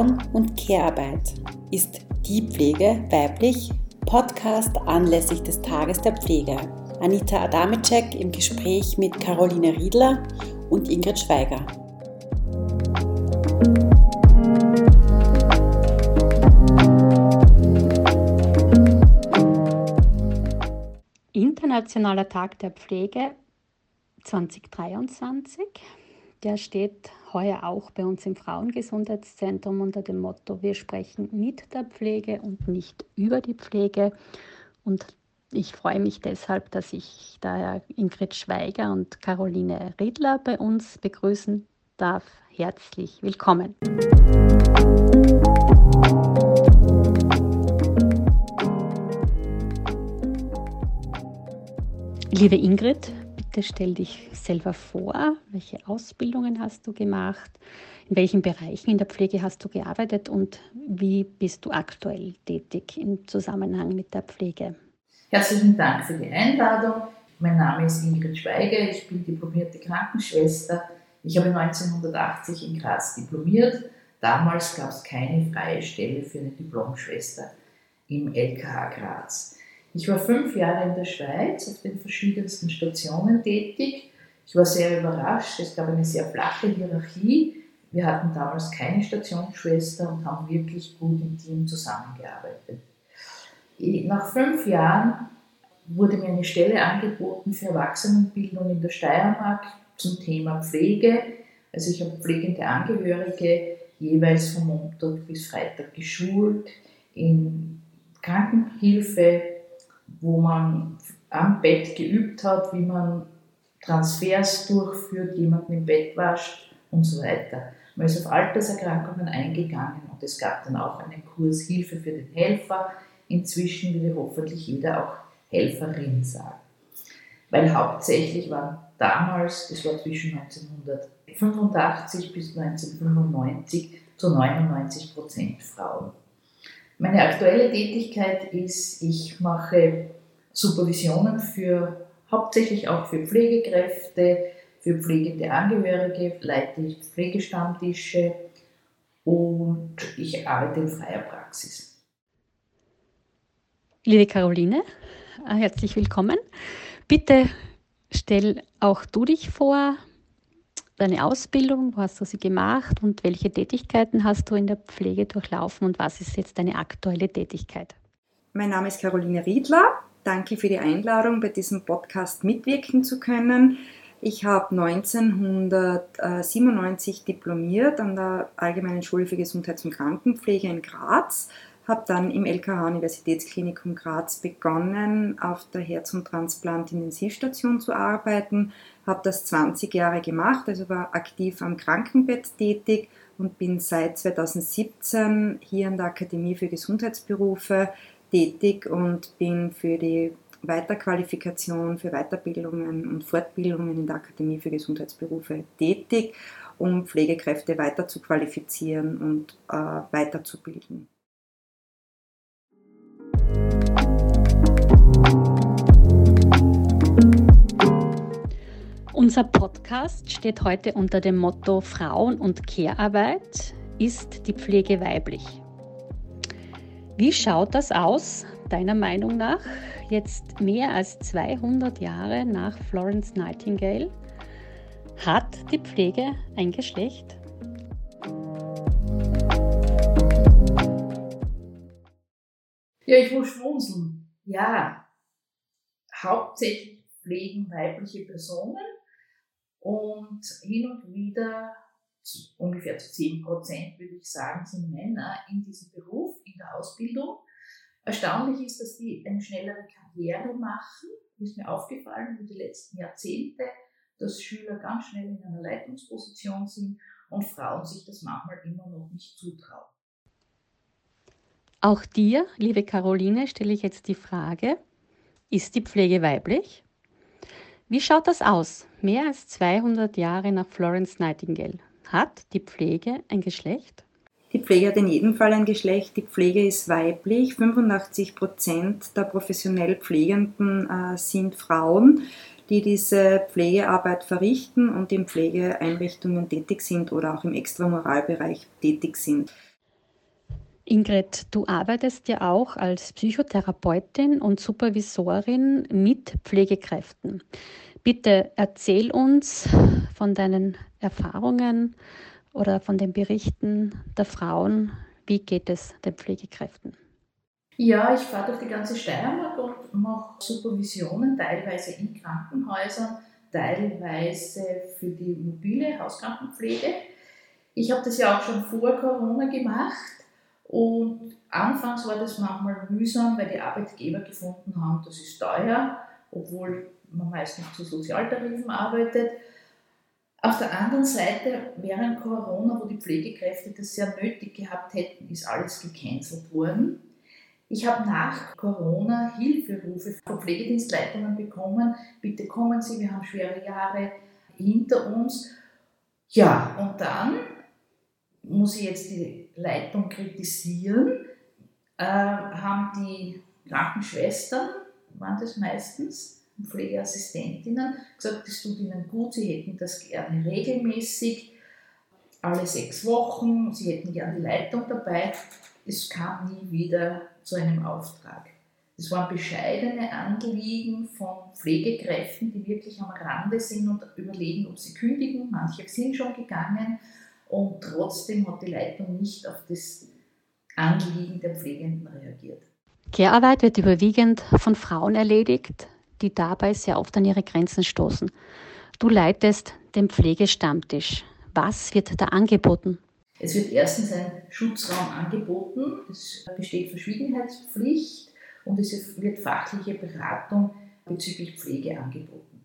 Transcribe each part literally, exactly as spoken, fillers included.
Frauen und Care-Arbeit. Ist die Pflege weiblich? Podcast anlässlich des Tages der Pflege. Anita Adamecek im Gespräch mit Caroline Riedler und Ingrid Schweiger. Internationaler Tag der Pflege zwanzig dreiundzwanzig. Der steht heuer auch bei uns im Frauengesundheitszentrum unter dem Motto: Wir sprechen mit der Pflege und nicht über die Pflege. Und ich freue mich deshalb, dass ich daher Ingrid Schweiger und Caroline Riedler bei uns begrüßen darf. Herzlich willkommen. Liebe Ingrid, bitte stell dich selber vor. Welche Ausbildungen hast du gemacht? In welchen Bereichen in der Pflege hast du gearbeitet und wie bist du aktuell tätig im Zusammenhang mit der Pflege? Herzlichen Dank für die Einladung. Mein Name ist Ingrid Schweiger, ich bin diplomierte Krankenschwester. Ich habe neunzehnhundertachtzig in Graz diplomiert. Damals gab es keine freie Stelle für eine Diplomschwester im L K H Graz. Ich war fünf Jahre in der Schweiz auf den verschiedensten Stationen tätig. Ich war sehr überrascht, es gab eine sehr flache Hierarchie. Wir hatten damals keine Stationsschwester und haben wirklich gut im Team zusammengearbeitet. Nach fünf Jahren wurde mir eine Stelle angeboten für Erwachsenenbildung in der Steiermark zum Thema Pflege. Also ich habe pflegende Angehörige jeweils von Montag bis Freitag geschult in Krankenhilfe, wo man am Bett geübt hat, wie man Transfers durchführt, jemanden im Bett wascht und so weiter. Man ist auf Alterserkrankungen eingegangen und es gab dann auch einen Kurs Hilfe für den Helfer. Inzwischen würde hoffentlich jeder auch Helferin sagen. Weil hauptsächlich waren damals, das war zwischen neunzehnhundertfünfundachtzig bis neunzehnhundertfünfundneunzig, zu neunundneunzig Prozent Frauen. Meine aktuelle Tätigkeit ist, ich mache Supervisionen für, hauptsächlich auch für Pflegekräfte, für pflegende Angehörige, leite ich Pflegestammtische und ich arbeite in freier Praxis. Liebe Caroline, herzlich willkommen. Bitte stell auch du dich vor, deine Ausbildung, wo hast du sie gemacht und welche Tätigkeiten hast du in der Pflege durchlaufen und was ist jetzt deine aktuelle Tätigkeit? Mein Name ist Caroline Riedler. Danke für die Einladung, bei diesem Podcast mitwirken zu können. Ich habe neunzehnhundertsiebenundneunzig diplomiert an der Allgemeinen Schule für Gesundheits- und Krankenpflege in Graz, habe dann im L K H-Universitätsklinikum Graz begonnen, auf der Herz- und Transplant-Intensivstation zu arbeiten, habe das zwanzig Jahre gemacht, also war aktiv am Krankenbett tätig und bin seit zweitausendsiebzehn hier an der Akademie für Gesundheitsberufe tätig und bin für die Weiterqualifikation, für Weiterbildungen und Fortbildungen in der Akademie für Gesundheitsberufe tätig, um Pflegekräfte weiter zu qualifizieren und äh, weiterzubilden. Unser Podcast steht heute unter dem Motto Frauen- und Care-Arbeit. Ist die Pflege weiblich? Wie schaut das aus, deiner Meinung nach, jetzt mehr als zweihundert Jahre nach Florence Nightingale? Hat die Pflege ein Geschlecht? Ja, ich muss schmunzeln. Ja, hauptsächlich pflegen weibliche Personen. Und hin und wieder, ungefähr zu zehn Prozent würde ich sagen, sind Männer in diesem Beruf, in der Ausbildung. Erstaunlich ist, dass die eine schnellere Karriere machen. Ist mir aufgefallen über die letzten Jahrzehnte, dass Schüler ganz schnell in einer Leitungsposition sind und Frauen sich das manchmal immer noch nicht zutrauen. Auch dir, liebe Caroline, stelle ich jetzt die Frage: Ist die Pflege weiblich? Wie schaut das aus? Mehr als zweihundert Jahre nach Florence Nightingale. Hat die Pflege ein Geschlecht? Die Pflege hat in jedem Fall ein Geschlecht. Die Pflege ist weiblich. fünfundachtzig Prozent der professionell Pflegenden äh, sind Frauen, die diese Pflegearbeit verrichten und in Pflegeeinrichtungen tätig sind oder auch im Extramoralbereich tätig sind. Ingrid, du arbeitest ja auch als Psychotherapeutin und Supervisorin mit Pflegekräften. Bitte erzähl uns von deinen Erfahrungen oder von den Berichten der Frauen. Wie geht es den Pflegekräften? Ja, ich fahre durch die ganze Steiermark und mache Supervisionen, teilweise in Krankenhäusern, teilweise für die mobile Hauskrankenpflege. Ich habe das ja auch schon vor Corona gemacht und anfangs war das manchmal mühsam, weil die Arbeitgeber gefunden haben, das ist teuer, obwohl man meistens zu Sozialtarifen arbeitet. Auf der anderen Seite, während Corona, wo die Pflegekräfte das sehr nötig gehabt hätten, ist alles gecancelt worden. Ich habe nach Corona Hilferufe von Pflegedienstleitungen bekommen. Bitte kommen Sie, wir haben schwere Jahre hinter uns. Ja, und dann muss ich jetzt die Leitung kritisieren. Äh, haben die Krankenschwestern, waren das meistens, und Pflegeassistentinnen, gesagt, das tut ihnen gut, sie hätten das gerne regelmäßig, alle sechs Wochen, sie hätten gerne die Leitung dabei. Es kam nie wieder zu einem Auftrag. Es waren bescheidene Anliegen von Pflegekräften, die wirklich am Rande sind und überlegen, ob sie kündigen. Manche sind schon gegangen und trotzdem hat die Leitung nicht auf das Anliegen der Pflegenden reagiert. Care-Arbeit wird überwiegend von Frauen erledigt, die dabei sehr oft an ihre Grenzen stoßen. Du leitest den Pflegestammtisch. Was wird da angeboten? Es wird erstens ein Schutzraum angeboten, es besteht Verschwiegenheitspflicht und es wird fachliche Beratung bezüglich Pflege angeboten.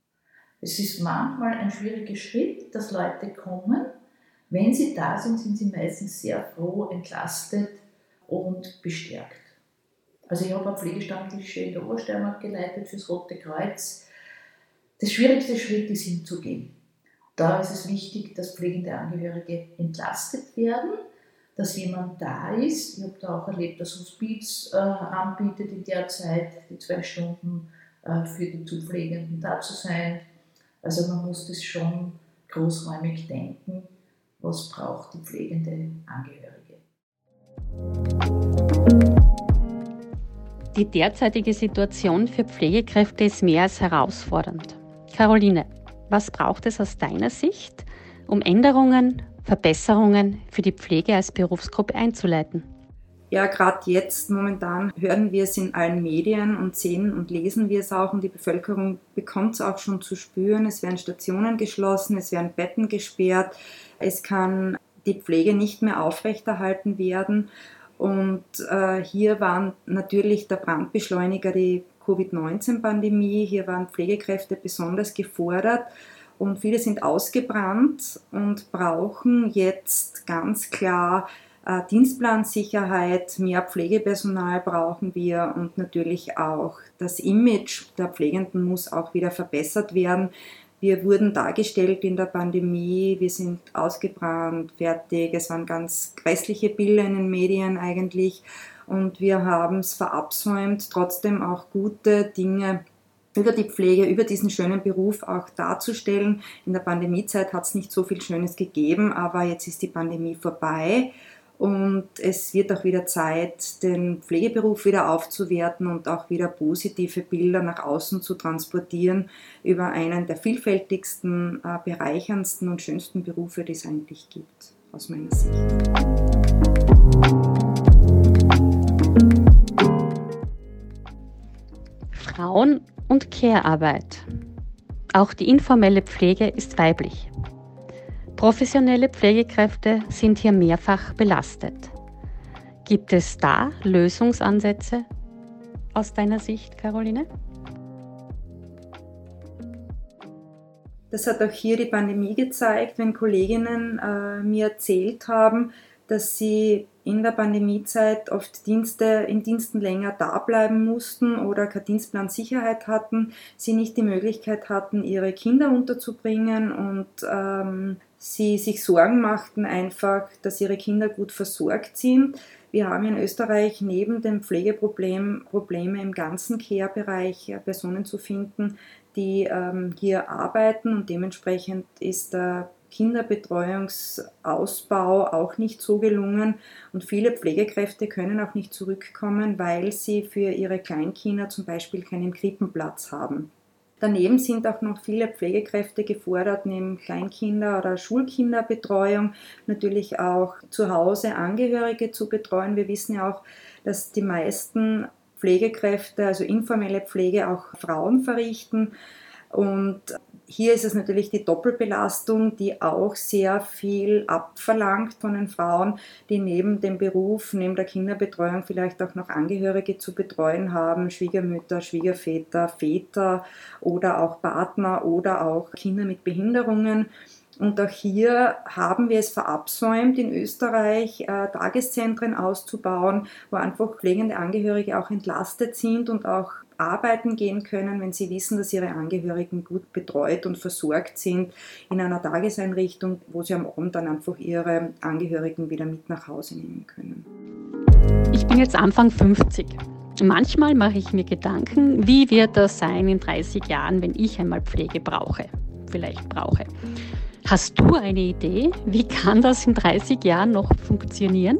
Es ist manchmal ein schwieriger Schritt, dass Leute kommen. Wenn sie da sind, sind sie meistens sehr froh, entlastet und bestärkt. Also ich habe auch Pflegestammtische in der Obersteiermark geleitet fürs Rote Kreuz. Der schwierigste Schritt ist hinzugehen. Da ist es wichtig, dass pflegende Angehörige entlastet werden, dass jemand da ist. Ich habe da auch erlebt, dass Hospiz äh, anbietet in der Zeit, die zwei Stunden äh, für die Zupflegenden da zu sein. Also man muss das schon großräumig denken, was braucht die pflegende Angehörige. Die derzeitige Situation für Pflegekräfte ist mehr als herausfordernd. Caroline, was braucht es aus deiner Sicht, um Änderungen, Verbesserungen für die Pflege als Berufsgruppe einzuleiten? Ja, gerade jetzt momentan hören wir es in allen Medien und sehen und lesen wir es auch und die Bevölkerung bekommt es auch schon zu spüren. Es werden Stationen geschlossen, es werden Betten gesperrt, es kann die Pflege nicht mehr aufrechterhalten werden. Und äh, hier war natürlich der Brandbeschleuniger die Covid neunzehn Pandemie. Hier waren Pflegekräfte besonders gefordert und viele sind ausgebrannt und brauchen jetzt ganz klar äh, Dienstplansicherheit, mehr Pflegepersonal brauchen wir und natürlich auch das Image der Pflegenden muss auch wieder verbessert werden. Wir wurden dargestellt in der Pandemie, wir sind ausgebrannt, fertig, es waren ganz grässliche Bilder in den Medien eigentlich und wir haben es verabsäumt, trotzdem auch gute Dinge über die Pflege, über diesen schönen Beruf auch darzustellen. In der Pandemiezeit hat es nicht so viel Schönes gegeben, aber jetzt ist die Pandemie vorbei. Und es wird auch wieder Zeit, den Pflegeberuf wieder aufzuwerten und auch wieder positive Bilder nach außen zu transportieren über einen der vielfältigsten, bereicherndsten und schönsten Berufe, die es eigentlich gibt, aus meiner Sicht. Frauen- und Care-Arbeit. Auch die informelle Pflege ist weiblich. Professionelle Pflegekräfte sind hier mehrfach belastet. Gibt es da Lösungsansätze aus deiner Sicht, Caroline? Das hat auch hier die Pandemie gezeigt, wenn Kolleginnen äh, mir erzählt haben, dass sie in der Pandemiezeit oft Dienste, in Diensten länger da bleiben mussten oder keine Dienstplansicherheit hatten, sie nicht die Möglichkeit hatten, ihre Kinder unterzubringen und ähm, sie sich Sorgen machten einfach, dass ihre Kinder gut versorgt sind. Wir haben in Österreich neben dem Pflegeproblem Probleme im ganzen Care-Bereich, Personen zu finden, die ähm, hier arbeiten und dementsprechend ist der Kinderbetreuungsausbau auch nicht so gelungen und viele Pflegekräfte können auch nicht zurückkommen, weil sie für ihre Kleinkinder zum Beispiel keinen Krippenplatz haben. Daneben sind auch noch viele Pflegekräfte gefordert, neben Kleinkinder- oder Schulkinderbetreuung natürlich auch zu Hause Angehörige zu betreuen. Wir wissen ja auch, dass die meisten Pflegekräfte, also informelle Pflege, auch Frauen verrichten. Und hier ist es natürlich die Doppelbelastung, die auch sehr viel abverlangt von den Frauen, die neben dem Beruf, neben der Kinderbetreuung vielleicht auch noch Angehörige zu betreuen haben, Schwiegermütter, Schwiegerväter, Väter oder auch Partner oder auch Kinder mit Behinderungen. Und auch hier haben wir es verabsäumt, in Österreich äh, Tageszentren auszubauen, wo einfach pflegende Angehörige auch entlastet sind und auch arbeiten gehen können, wenn sie wissen, dass ihre Angehörigen gut betreut und versorgt sind in einer Tageseinrichtung, wo sie am Abend dann einfach ihre Angehörigen wieder mit nach Hause nehmen können. Ich bin jetzt Anfang fünfzig. Manchmal mache ich mir Gedanken, wie wird das sein in dreißig Jahren, wenn ich einmal Pflege brauche, vielleicht brauche. Hast du eine Idee, wie kann das in dreißig Jahren noch funktionieren?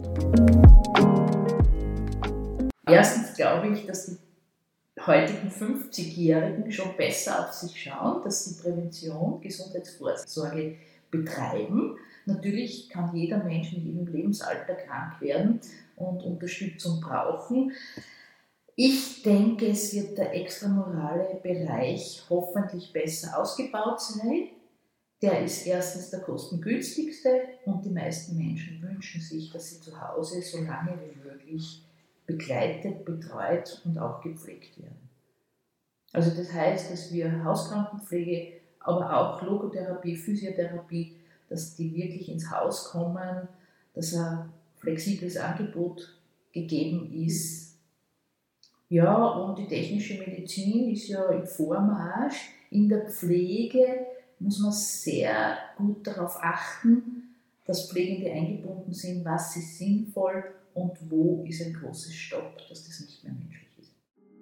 Erstens glaube ich, dass die heutigen fünfzigjährigen schon besser auf sich schauen, dass sie Prävention, Gesundheitsvorsorge betreiben. Natürlich kann jeder Mensch in jedem Lebensalter krank werden und Unterstützung brauchen. Ich denke, es wird der extramorale Bereich hoffentlich besser ausgebaut sein. Der ist erstens der kostengünstigste und die meisten Menschen wünschen sich, dass sie zu Hause so lange wie möglich begleitet, betreut und auch gepflegt werden. Also das heißt, dass wir Hauskrankenpflege, aber auch Logotherapie, Physiotherapie, dass die wirklich ins Haus kommen, dass ein flexibles Angebot gegeben ist. Ja, und die technische Medizin ist ja im Vormarsch. In der Pflege muss man sehr gut darauf achten, dass Pflegende eingebunden sind, was ist sinnvoll und wo ist ein großes Stopp, dass das nicht mehr menschlich ist.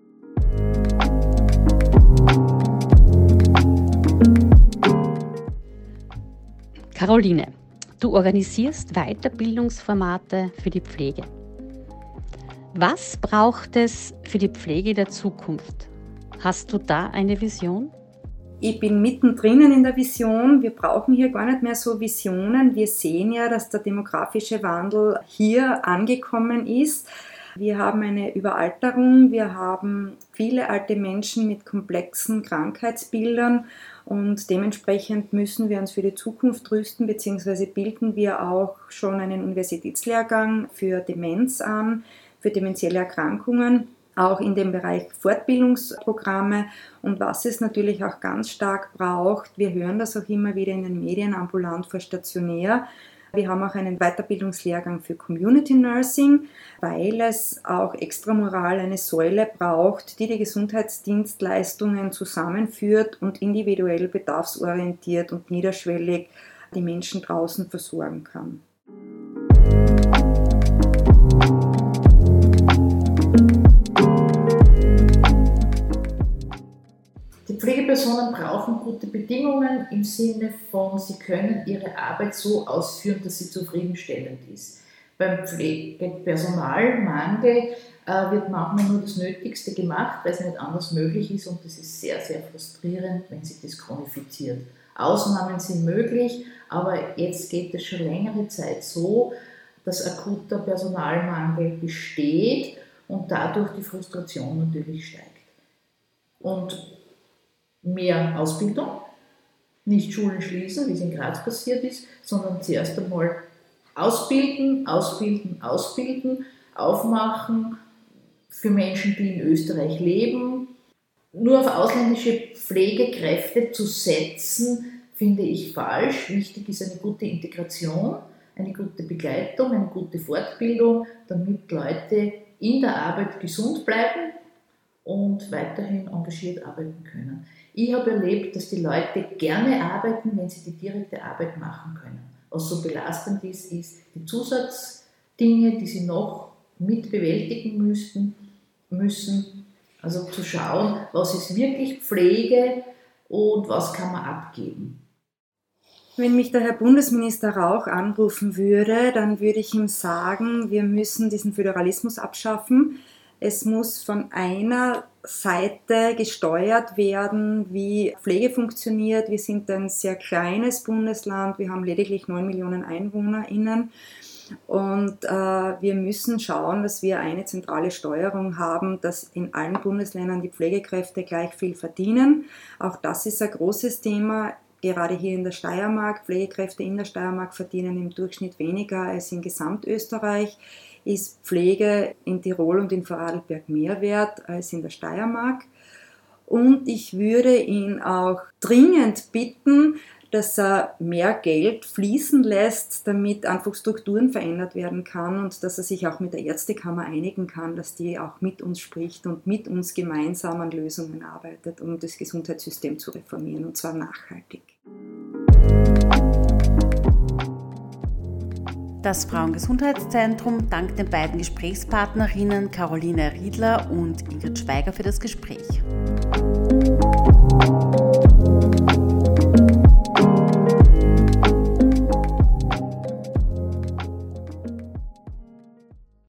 Caroline, du organisierst Weiterbildungsformate für die Pflege. Was braucht es für die Pflege der Zukunft? Hast du da eine Vision? Ich bin mittendrin in der Vision. Wir brauchen hier gar nicht mehr so Visionen. Wir sehen ja, dass der demografische Wandel hier angekommen ist. Wir haben eine Überalterung, wir haben viele alte Menschen mit komplexen Krankheitsbildern und dementsprechend müssen wir uns für die Zukunft rüsten, beziehungsweise bilden wir auch schon einen Universitätslehrgang für Demenz an, für dementielle Erkrankungen. Auch in dem Bereich Fortbildungsprogramme und was es natürlich auch ganz stark braucht, wir hören das auch immer wieder in den Medien, ambulant vor stationär. Wir haben auch einen Weiterbildungslehrgang für Community Nursing, weil es auch extramural eine Säule braucht, die die Gesundheitsdienstleistungen zusammenführt und individuell bedarfsorientiert und niederschwellig die Menschen draußen versorgen kann. Die Pflegepersonen brauchen gute Bedingungen im Sinne von, sie können ihre Arbeit so ausführen, dass sie zufriedenstellend ist. Beim Pflegepersonalmangel äh, wird manchmal nur das Nötigste gemacht, weil es nicht anders möglich ist und das ist sehr, sehr frustrierend, wenn sich das chronifiziert. Ausnahmen sind möglich, aber jetzt geht es schon längere Zeit so, dass akuter Personalmangel besteht und dadurch die Frustration natürlich steigt. Und mehr Ausbildung, nicht Schulen schließen, wie es in Graz passiert ist, sondern zuerst einmal ausbilden, ausbilden, ausbilden, aufmachen für Menschen, die in Österreich leben. Nur auf ausländische Pflegekräfte zu setzen, finde ich falsch. Wichtig ist eine gute Integration, eine gute Begleitung, eine gute Fortbildung, damit Leute in der Arbeit gesund bleiben und weiterhin engagiert arbeiten können. Ich habe erlebt, dass die Leute gerne arbeiten, wenn sie die direkte Arbeit machen können. Was so belastend ist, ist die Zusatzdinge, die sie noch mit bewältigen müssten, müssen. Also zu schauen, was ist wirklich Pflege und was kann man abgeben. Wenn mich der Herr Bundesminister Rauch anrufen würde, dann würde ich ihm sagen, wir müssen diesen Föderalismus abschaffen. Es muss von einer Seite gesteuert werden, wie Pflege funktioniert. Wir sind ein sehr kleines Bundesland, wir haben lediglich neun Millionen EinwohnerInnen. Und äh, wir müssen schauen, dass wir eine zentrale Steuerung haben, dass in allen Bundesländern die Pflegekräfte gleich viel verdienen. Auch das ist ein großes Thema. Gerade hier in der Steiermark, Pflegekräfte in der Steiermark verdienen im Durchschnitt weniger als in Gesamtösterreich. Ist Pflege in Tirol und in Vorarlberg mehr wert als in der Steiermark. Und ich würde ihn auch dringend bitten, dass er mehr Geld fließen lässt, damit einfach Strukturen verändert werden kann und dass er sich auch mit der Ärztekammer einigen kann, dass die auch mit uns spricht und mit uns gemeinsam an Lösungen arbeitet, um das Gesundheitssystem zu reformieren, und zwar nachhaltig. Das Frauengesundheitszentrum dankt den beiden Gesprächspartnerinnen Caroline Riedler und Ingrid Schweiger für das Gespräch.